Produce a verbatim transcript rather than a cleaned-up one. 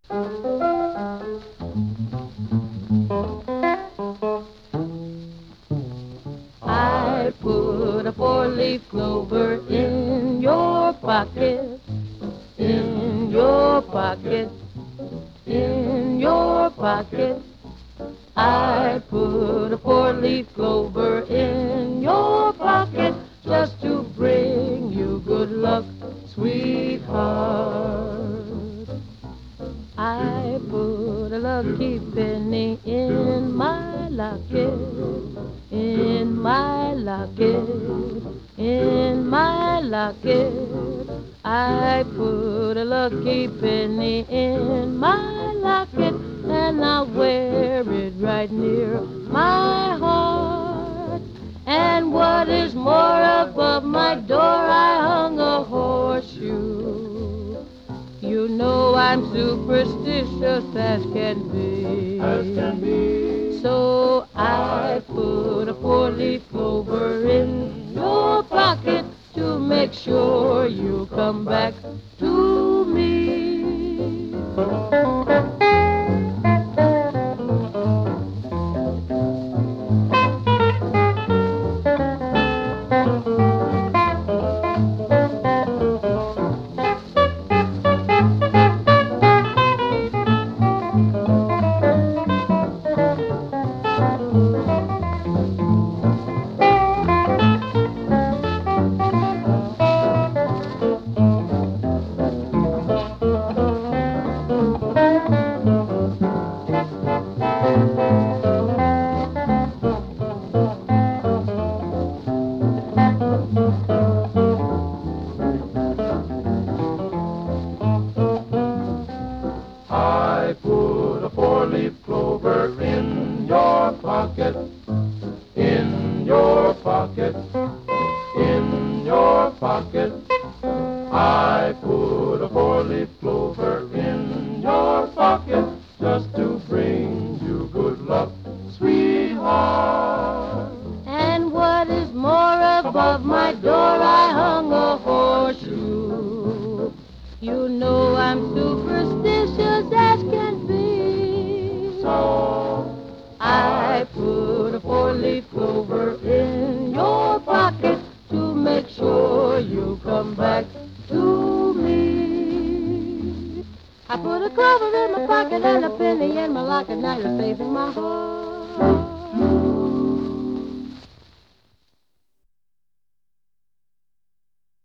I put a four-leaf clover in your pocket, in your pocket, in your pocket. I put a four-leaf clover in your pocket just to bring you good luck, sweetheart. I put a lucky penny in my locket, in my locket, in my locket. I put a lucky penny in my locket, and I wear it right near my heart. And what is more, above my door I hung a horseshoe. You know I'm superstitious as can be. As can be. So I put a four-leaf clover in your pocket to make sure you come back to me. I put a four-leaf clover in your pocket, in your pocket, in your pocket. I put a four-leaf clover in your pocket just to bring you good luck, sweetheart. And what is more, above my door I hung a horseshoe. You know I'm superstitious as can be. So I put a four-leaf clover in your pocket to make sure you come back to me. I put a clover in my pocket and a penny in my locket. Now you're safe in my heart.